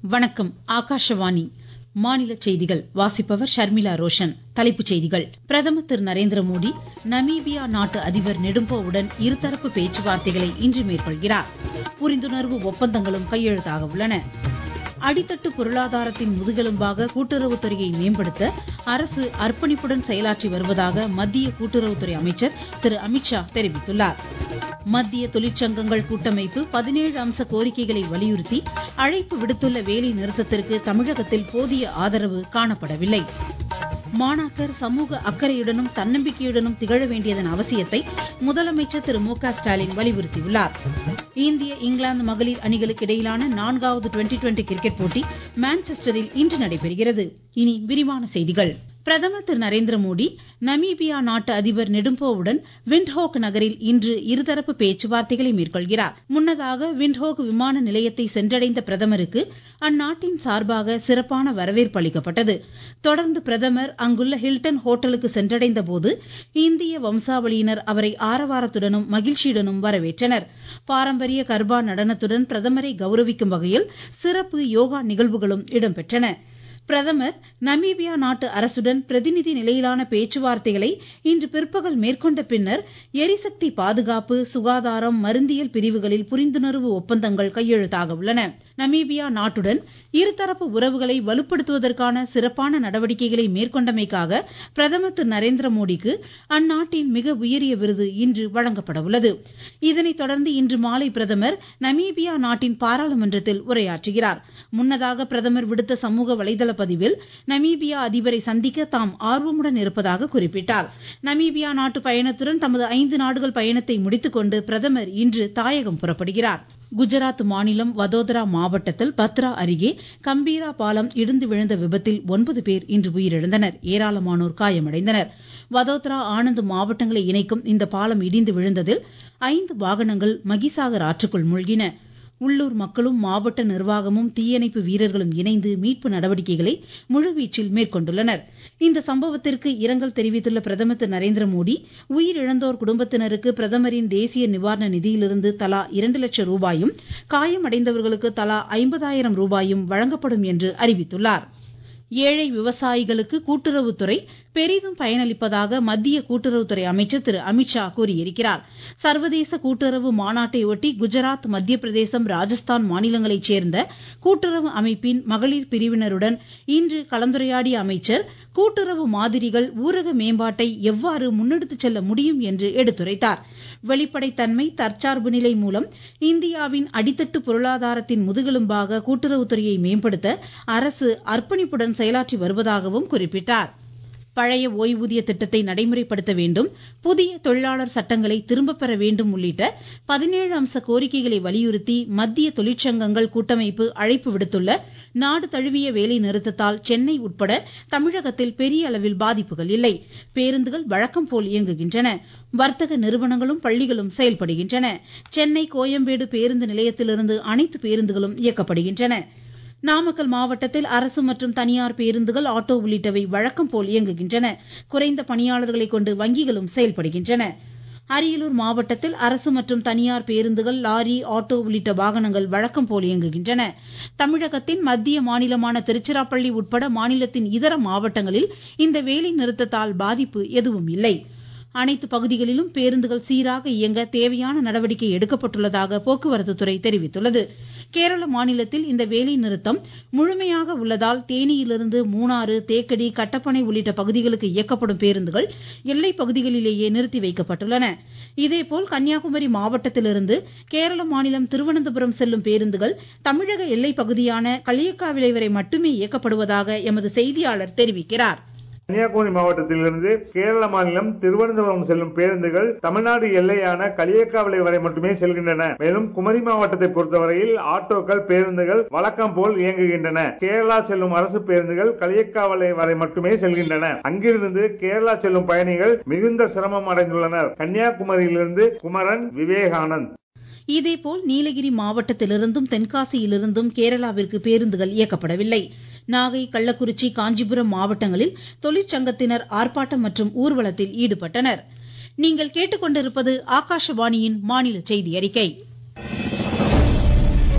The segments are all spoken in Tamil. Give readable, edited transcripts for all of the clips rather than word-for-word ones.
வணக்கம். ஆகாஷவாணி. மாநில செய்திகள் வாசிப்பவர் ஷர்மிளா ரோஷன். தலைப்புச் செய்திகள். பிரதமர் திரு நரேந்திர மோடி நமீபியா நாட்டு அதிபர் நெடும்போவுடன் இருதரப்பு பேச்சுவார்த்தைகளை இன்று மேற்கொள்கிறார். புரிந்துணர்வு ஒப்பந்தங்களும் கையெழுத்தாக உள்ளன. அடித்தட்டு பொருளாதாரத்தின் முதுகெலும்பாக கூட்டுறவுத்துறையை மேம்படுத்த அரசு அர்ப்பணிப்புடன் செயலாற்றி வருவதாக மத்திய கூட்டுறவுத்துறை அமைச்சர் திரு அமித்ஷா தெரிவித்துள்ளார். மத்திய தொழிற்சங்கங்கள் கூட்டமைப்பு 17 அம்ச கோரிக்கைகளை வலியுறுத்தி அழைப்பு விடுத்துள்ள வேலை நிறுத்தத்திற்கு தமிழகத்தில் போதிய ஆதரவு காணப்படவில்லை. மாணாக்கர் சமூக அக்கறையுடனும் தன்னம்பிக்கையுடனும் திகழ வேண்டியதன் அவசியத்தை முதலமைச்சர் திரு மு.க. ஸ்டாலின் வலியுறுத்தியுள்ளார். இந்திய இங்கிலாந்து மகளிர் அணிகளுக்கு இடையிலான 4வது டுவெண்டி கிரிக்கெட் போட்டி மான்செஸ்டரில் இன்று நடைபெறுகிறது. இனி விரிவான செய்திகள். பிரதமர் திரு நரேந்திர மோடி நமீபியா நாட்டு அதிபர் நெடும்போவுடன் விண்ட்ஹோக் நகரில் இன்று இருதரப்பு பேச்சுவார்த்தைகளை மேற்கொள்கிறார். முன்னதாக விண்ட்ஹோக் விமான நிலையத்தை சென்றடைந்த பிரதமருக்கு அந்நாட்டின் சார்பாக சிறப்பான வரவேற்பு அளிக்கப்பட்டது. தொடர்ந்து பிரதமர் அங்குள்ள ஹில்டன் ஹோட்டலுக்கு சென்றடைந்த போது இந்திய வம்சாவளியினர் அவரை ஆரவாரத்துடனும் மகிழ்ச்சியுடனும் வரவேற்றனர். பாரம்பரிய கர்பா நடனத்துடன் பிரதமரை கௌரவிக்கும் வகையில் சிறப்பு யோகா நிகழ்வுகளும் இடம்பெற்றன. பிரதமர் நமீபியா நாட்டு அரசுடன் பிரதிநிதி நிலையிலான பேச்சுவார்த்தைகளை இன்று பிற்பகல் மேற்கொண்ட பின்னர் எரிசக்தி பாதுகாப்பு, சுகாதாரம், மருந்தியல் பிரிவுகளில் புரிந்துணர்வு ஒப்பந்தங்கள் கையெழுத்தாக உள்ளன. நமீபியா நாட்டுடன் இருதரப்பு உறவுகளை வலுப்படுத்துவதற்கான சிறப்பான நடவடிக்கைகளை மேற்கொண்டமைக்காக பிரதமர் திரு நரேந்திர மோடிக்கு அந்நாட்டின் மிக உயரிய விருது இன்று வழங்கப்பட உள்ளது. இதனைத் தொடர்ந்து இன்று மாலை பிரதமர் நமீபியா நாட்டின் பாராளுமன்றத்தில் உரையாற்றுகிறார். முன்னதாக பிரதமர் விடுத்த சமூக வலைதள பதிவில் நமீபியா அதிபரை சந்திக்க தாம் ஆர்வமுடன் இருப்பதாக குறிப்பிட்டார். நமீபியா நாட்டு பயணத்துடன் தமது 5 நாடுகள் பயணத்தை முடித்துக்கொண்டு பிரதமர் இன்று தாயகம் புறப்படுகிறார். குஜராத் மாநிலம் வதோதரா மாவட்டத்தில் பத்ரா அருகே கம்பீரா பாலம் இடிந்து விழுந்த விபத்தில் 9 பேர் இன்று உயிரிழந்தனர். ஏராளமானோர் காயமடைந்தனர். வதோதரா, ஆனந்த் மாவட்டங்களை இணைக்கும் இந்த பாலம் இடிந்து விழுந்ததில் 5 வாகனங்கள் மகிசாகர் ஆற்றுக்குள் மூழ்கின. உள்ளூர் மக்களும் மாவட்ட நிர்வாகமும் தீயணைப்பு வீரர்களும் இணைந்து மீட்பு நடவடிக்கைகளை முழுவீச்சில் மேற்கொண்டுள்ளனர். இந்த சம்பவத்திற்கு இரங்கல் தெரிவித்துள்ள பிரதமர் திரு நரேந்திர மோடி உயிரிழந்தோர் குடும்பத்தினருக்கு பிரதமரின் தேசிய நிவாரண நிதியிலிருந்து தலா 2 லட்சம் ரூபாயும், காயமடைந்தவர்களுக்கு தலா 50,000 ரூபாயும் வழங்கப்படும் என்று அறிவித்துள்ளார். ஏழை விவசாயிகளுக்கு கூட்டுறவுத்துறை பெரிதும் பயனளிப்பதாக மத்திய கூட்டுறவுத்துறை அமைச்சர் திரு அமித்ஷா கூறியிருக்கிறார். சர்வதேச கூட்டுறவு மாநாட்டை ஒட்டி குஜராத், மத்திய பிரதேசம், ராஜஸ்தான் மாநிலங்களைச் சேர்ந்த கூட்டுறவு அமைப்பின் மகளிர் பிரிவினருடன் இன்று கலந்துரையாடிய அமைச்சர் கூட்டுறவு மாதிரிகள் ஊரக மேம்பாட்டை எவ்வாறு முன்னெடுத்துச் செல்ல முடியும் என்று எடுத்துரைத்தார். வெளிப்படைத்தன்மை, தற்சார்பு நிலை மூலம் இந்தியாவின் அடித்தட்டு பொருளாதாரத்தின் முதுகெலும்பாக கூட்டுறவுத்துறையை மேம்படுத்த அரசு அர்ப்பணிப்புடன் செயலாற்றி வருவதாகவும் குறிப்பிட்டார். பழைய ஓய்வூதிய திட்டத்தை நடைமுறைப்படுத்த வேண்டும், புதிய தொழிலாளர் சட்டங்களை திரும்பப் பெற வேண்டும் உள்ளிட்ட 17 அம்ச கோரிக்கைகளை வலியுறுத்தி மத்திய தொழிற்சங்கங்கள் கூட்டமைப்பு அழைப்பு விடுத்துள்ள நாடு தழுவிய வேலை நிறுத்தத்தால் சென்னை உட்பட தமிழகத்தில் பெரிய அளவில் பாதிப்புகள் இல்லை. பேருந்துகள் வழக்கம் போல் இயங்குகின்றன. வர்த்தக நிறுவனங்களும் பள்ளிகளும் செயல்படுகின்றன. சென்னை கோயம்பேடு பேருந்து நிலையத்திலிருந்து அனைத்து பேருந்துகளும் இயக்கப்படுகின்றன. நாமக்கல் மாவட்டத்தில் அரசு மற்றும் தனியார் பேருந்துகள், ஆட்டோ உள்ளிட்டவை வழக்கம் போல் இயங்குகின்றன. குறைந்த பணியாளர்களை கொண்டு வங்கிகளும் செயல்படுகின்றன. அரியலூர் மாவட்டத்தில் அரசு மற்றும் தனியார் பேருந்துகள், லாரி, ஆட்டோ உள்ளிட்ட வாகனங்கள் வழக்கம் போல் இயங்குகின்றன. தமிழகத்தின் மத்திய மாநிலமான திருச்சிராப்பள்ளி உட்பட மாநிலத்தின் இதர மாவட்டங்களில் இந்த வேலை நிறுத்தத்தால் பாதிப்பு எதுவும் இல்லை. அனைத்து பகுதிகளிலும் பேருந்துகள் சீராக இயங்க தேவையான நடவடிக்கை எடுக்கப்பட்டுள்ளதாக போக்குவரத்து துறை தெரிவித்துள்ளது. கேரள மாநிலத்தில் இந்த வேலை நிறுத்தம் முழுமையாக உள்ளதால் தேனியிலிருந்து மூணாறு, தேக்கடி, கட்டப்பனை உள்ளிட்ட பகுதிகளுக்கு இயக்கப்படும் பேருந்துகள் எல்லை பகுதிகளிலேயே நிறுத்தி வைக்கப்பட்டுள்ளன. இதேபோல் கன்னியாகுமரி மாவட்டத்திலிருந்து கேரள மாநிலம் திருவனந்தபுரம் செல்லும் பேருந்துகள் தமிழக எல்லை பகுதியான களியக்காவிளை வரை மட்டுமே இயக்கப்படுவதாக எமது செய்தியாளர் தெரிவிக்கிறார். கன்னியாகுமரி மாவட்டத்திலிருந்து கேரள மாநிலம் திருவனந்தபுரம் செல்லும் பேருந்துகள் தமிழ்நாடு எல்லையான களியக்காவிளை வரை மட்டுமே செல்கின்றன. மேலும் குமரி மாவட்டத்தை பொறுத்தவரையில் ஆட்டோக்கள், பேருந்துகள் வழக்கம் போல் இயங்குகின்றன. கேரளா செல்லும் அரசு பேருந்துகள் களியக்காவிளை வரை மட்டுமே செல்கின்றன. அங்கிருந்து கேரளா செல்லும் பயணிகள் மிகுந்த சிரமம் அடைந்துள்ளனர். கன்னியாகுமரியிலிருந்து குமரன், விவேகானந்த். இதேபோல் நீலகிரி மாவட்டத்திலிருந்தும் தென்காசியிலிருந்தும் கேரளாவிற்கு பேருந்துகள் இயக்கப்படவில்லை. நாகை, கள்ளக்குறிச்சி, காஞ்சிபுரம் மாவட்டங்களில் தொழிற்சங்கத்தினர் ஆர்ப்பாட்டம் மற்றும் ஊர்வலத்தில் ஈடுபட்டனர். நீங்கள் கேட்டுக்கொண்டிருப்பது ஆகாஷவாணியின் மாநில செய்தி அறிக்கை.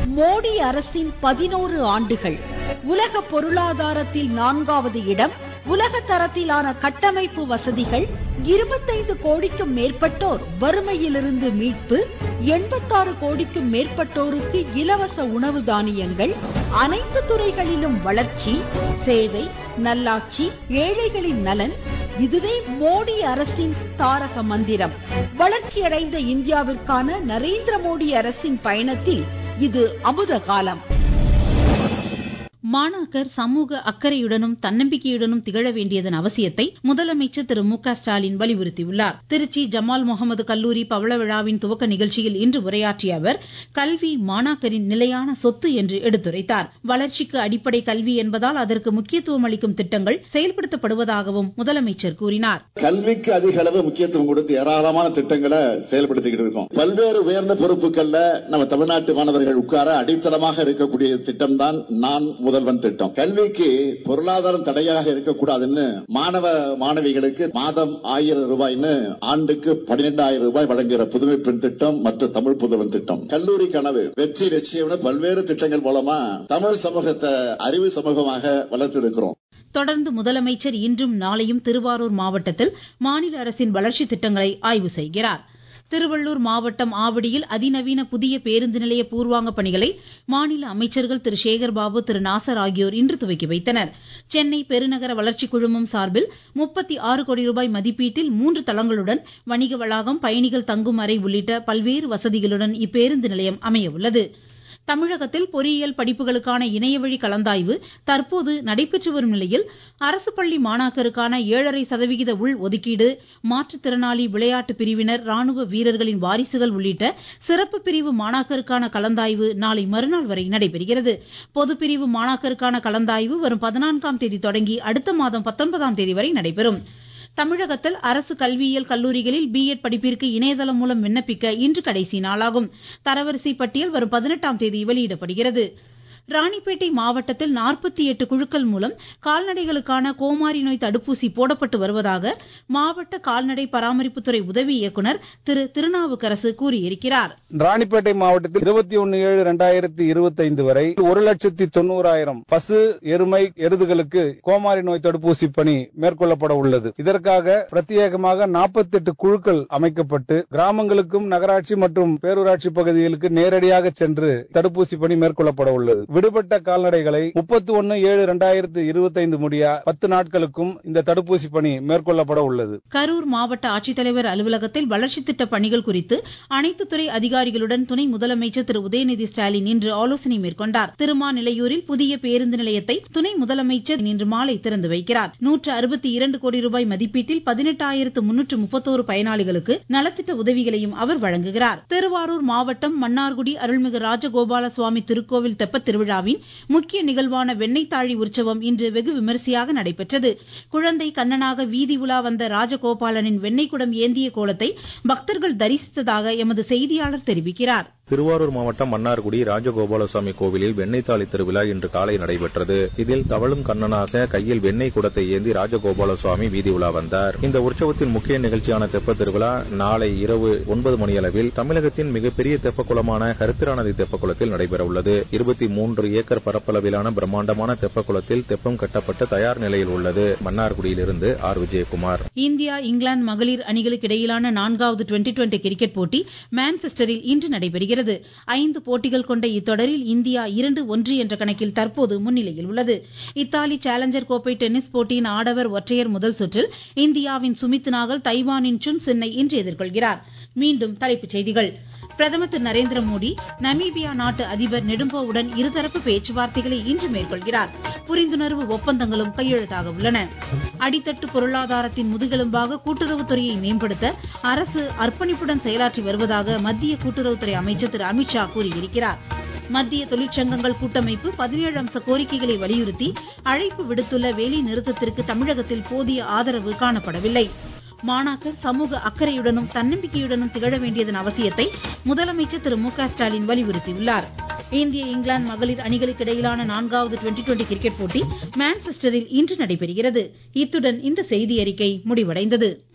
மோடி அரசின் 11 ஆண்டுகள். உலக பொருளாதாரத்தில் 4வது இடம். உலக தரத்திலான கட்டமைப்பு வசதிகள். 25 கோடிக்கும் மேற்பட்டோர் வறுமையிலிருந்து மீட்பு. 86 கோடிக்கும் மேற்பட்டோருக்கு இலவச உணவு தானியங்கள். அனைத்து துறைகளிலும் வளர்ச்சி, சேவை, நல்லாட்சி, ஏழைகளின் நலன். இதுவே மோடி அரசின் தாரக மந்திரம். வளர்ச்சியடைந்த இந்தியாவிற்கான நரேந்திர மோடி அரசின் பயணத்தில் இது அமுத காலம். மாணாக்கர் சமூக அக்கறையுடனும் தன்னம்பிக்கையுடனும் திகழ வேண்டியதன் அவசியத்தை முதலமைச்சர் திரு மு.க. ஸ்டாலின் வலியுறுத்தியுள்ளார். திருச்சி ஜமால் முகமது கல்லூரி பவள விழாவின் துவக்க நிகழ்ச்சியில் இன்று உரையாற்றிய அவர், கல்வி மாணாக்கரின் நிலையான சொத்து என்று எடுத்துரைத்தார். வளர்ச்சிக்கு அடிப்படை கல்வி என்பதால் அதற்கு முக்கியத்துவம் அளிக்கும் திட்டங்கள் செயல்படுத்தப்படுவதாகவும் முதலமைச்சர் கூறினார். கல்விக்கு அதிக அளவு முக்கியத்துவம் கொடுத்து ஏராளமான திட்டங்களை செயல்படுத்திக்கிட்டு இருக்கோம். பல்வேறு உயர்ந்த பொறுப்புகள்ல நம்ம தமிழ்நாட்டு மாணவர்கள் உட்கார அடித்தளமாக இருக்கக்கூடிய திட்டம் தான் நான் முதல்வன் திட்டம். கல்விக்கு பொருளாதாரம் தடையாக இருக்கக்கூடாதுன்னு மாணவ மாணவிகளுக்கு மாதம் 1000 ரூபாய்னு ஆண்டுக்கு 12,000 ரூபாய் வழங்குகிற புதுமை பெண் திட்டம் மற்றும் தமிழ் புதல்வன் திட்டம். கல்லூரி கனவு வெற்றி நிச்சயம் பல்வேறு திட்டங்கள் மூலமா தமிழ் சமூகத்தை அறிவு சமூகமாக வளர்த்தெடுக்கிறோம். தொடர்ந்து முதலமைச்சர் இன்றும் நாளையும் திருவாரூர் மாவட்டத்தில் மாநில அரசின் வளர்ச்சி திட்டங்களை ஆய்வு செய்கிறார். திருவள்ளூர் மாவட்டம் ஆவடியில் அதிநவீன புதிய பேருந்து நிலைய பூர்வாங்க பணிகளை மாநில அமைச்சர்கள் திரு சேகர்பாபு, திரு நாசர் ஆகியோர் இன்று துவக்கி வைத்தனர். சென்னை பெருநகர வளர்ச்சி குழுமம் சார்பில் 36 கோடி ரூபாய் மதிப்பீட்டில் 3 தளங்களுடன் வணிக வளாகம், பயணிகள் தங்கும் அறை உள்ளிட்ட பல்வேறு வசதிகளுடன் இப்பேருந்து நிலையம் அமைய உள்ளது. தமிழகத்தில் பொறியியல் படிப்புகளுக்கான இணையவழி கலந்தாய்வு தற்போது நடைபெற்று வரும் நிலையில் அரசு பள்ளி மாணாக்கருக்கான 7.5% உள் ஒதுக்கீடு, மாற்றுத்திறனாளி விளையாட்டு பிரிவினர், ராணுவ வீரர்களின் வாரிசுகள் உள்ளிட்ட சிறப்பு பிரிவு மாணாக்கருக்கான கலந்தாய்வு நாளை மறுநாள் வரை நடைபெறுகிறது. பொதுப்பிரிவு மாணாக்கருக்கான கலந்தாய்வு வரும் 14ஆம் தேதி தொடங்கி அடுத்த மாதம் 19ஆம் தேதி வரை நடைபெறும். தமிழகத்தில் அரசு கல்வியியல் கல்லூரிகளில் பிஎட் படிப்பிற்கு இணையதளம் மூலம் விண்ணப்பிக்க இன்று கடைசி நாளாகும். தரவரிசை பட்டியல் வரும் 18ஆம் தேதி வெளியிடப்படுகிறது. ராணிப்பேட்டை மாவட்டத்தில் 48 குழுக்கள் மூலம் கால்நடைகளுக்கான கோமாரி நோய் தடுப்பூசி போடப்பட்டு வருவதாக மாவட்ட கால்நடை பராமரிப்புத்துறை உதவி இயக்குநர் திரு திருநாவுக்கரசு கூறியிருக்கிறார். ராணிப்பேட்டை மாவட்டத்தில் 21/7/2025 வரை 1,90,000 பசு, எருமை, எருதுகளுக்கு கோமாரி நோய் தடுப்பூசி பணி மேற்கொள்ளப்பட உள்ளது. இதற்காக பிரத்யேகமாக 48 குழுக்கள் அமைக்கப்பட்டு கிராமங்களுக்கும் நகராட்சி மற்றும் பேரூராட்சி பகுதிகளுக்கு நேரடியாக சென்று தடுப்பூசி பணி மேற்கொள்ளப்பட உள்ளது. விடுபட்ட கால்நடைகளை 31/7/2025 முடிய 10 நாட்களுக்கும் இந்த தடுப்பூசி பணி மேற்கொள்ளப்பட உள்ளது. கரூர் மாவட்ட ஆட்சித்தலைவர் அலுவலகத்தில் வளர்ச்சி திட்ட பணிகள் குறித்து அனைத்து துறை அதிகாரிகளுடன் துணை முதலமைச்சர் திரு உதயநிதி ஸ்டாலின் இன்று ஆலோசனை மேற்கொண்டார். திருமாநிலையூரில் புதிய பேருந்து நிலையத்தை துணை முதலமைச்சர் இன்று மாலை திறந்து வைக்கிறார். 162 கோடி ரூபாய் மதிப்பீட்டில் 18,331 பயனாளிகளுக்கு நலத்திட்ட உதவிகளையும் அவர் வழங்குகிறார். திருவாரூர் மாவட்டம் மன்னார்குடி அருள்மிகு ராஜகோபால சுவாமி திருக்கோவில் தெப்பத் திருவிழாவின் முக்கிய நிகழ்வான வெண்ணெய் தாழி உற்சவம் இன்று வெகு விமரிசையாக நடைபெற்றது. குழந்தை கண்ணனாக வீதி உலா வந்த ராஜகோபாலனின் வெண்ணெய் குடம் ஏந்திய கோலத்தை பக்தர்கள் தரிசித்ததாக எமது செய்தியாளர் தெரிவிக்கிறார். திருவாரூர் மாவட்டம் மன்னார்குடி ராஜகோபாலசுவாமி கோவிலில் வெண்ணெய் தாளி திருவிழா இன்று காலை நடைபெற்றது. இதில் தவழும் கண்ணனாக கையில் வெண்ணெய் குடத்தை ஏந்தி ராஜகோபாலசுவாமி வீதி உலா வந்தார். இந்த உற்சவத்தின் முக்கிய நிகழ்ச்சியான தெப்ப திருவிழா நாளை இரவு 9 மணியளவில் தமிழகத்தின் மிகப்பெரிய தெப்பக்குளமான கருத்திராநதி தெப்பக்குளத்தில் நடைபெற உள்ளது. 23 ஏக்கர் பரப்பளவிலான பிரம்மாண்டமான தெப்பக்குளத்தில் தெப்பம் கட்டப்பட்டு தயார் நிலையில் உள்ளது. மன்னார்குடியிலிருந்து ஆர். விஜயகுமார். இந்தியா இங்கிலாந்து மகளிர் அணிகளுக்கு இடையிலான 4வது டுவெண்டி கிரிக்கெட் போட்டி மான்செஸ்டரில் இன்று நடைபெறுகிறது. 5 போட்டிகள் கொண்ட இத்தொடரில் இந்தியா 2-1 என்ற கணக்கில் தற்போது முன்னிலையில் உள்ளது. இத்தாலி சேலஞ்சர் கோப்பை டென்னிஸ் போட்டியின் ஆடவர் ஒற்றையர் முதல் சுற்றில் இந்தியாவின் சுமித் நாகல் தைவானின் சுன் சின்னை இன்று எதிர்கொள்கிறார். மீண்டும் தலைப்புச் செய்திகள். பிரதமர் திரு நரேந்திர மோடி நமீபியா நாட்டு அதிபர் நெடும்போவுடன் இருதரப்பு பேச்சுவார்த்தைகளை இன்று மேற்கொள்கிறார். புரிந்துணர்வு ஒப்பந்தங்களும் கையெழுத்தாக உள்ளன. அடித்தட்டு பொருளாதாரத்தின் முதுகெலும்பாக கூட்டுறவுத்துறையை மேம்படுத்த அரசு அர்ப்பணிப்புடன் செயலாற்றி வருவதாக மத்திய கூட்டுறவுத்துறை அமைச்சர் திரு அமித்ஷா கூறியிருக்கிறார். மத்திய தொழிற்சங்கங்கள் கூட்டமைப்பு 17 அம்ச கோரிக்கைகளை வலியுறுத்தி அழைப்பு விடுத்துள்ள வேலை நிறுத்தத்திற்கு தமிழகத்தில் போதிய ஆதரவு காணப்படவில்லை. மாணாக்கர் சமூக அக்கறையுடனும் தன்னம்பிக்கையுடனும் திகழ வேண்டியதன் அவசியத்தை முதலமைச்சர் திரு மு.க. ஸ்டாலின் வலியுறுத்தியுள்ளார். இந்திய இங்கிலாந்து மகளிர் அணிகளுக்கு இடையிலான 4வது டுவெண்டி கிரிக்கெட் போட்டி மான்செஸ்டரில் இன்று நடைபெறுகிறது. இத்துடன் இந்த செய்தியறிக்கை முடிவடைந்தது.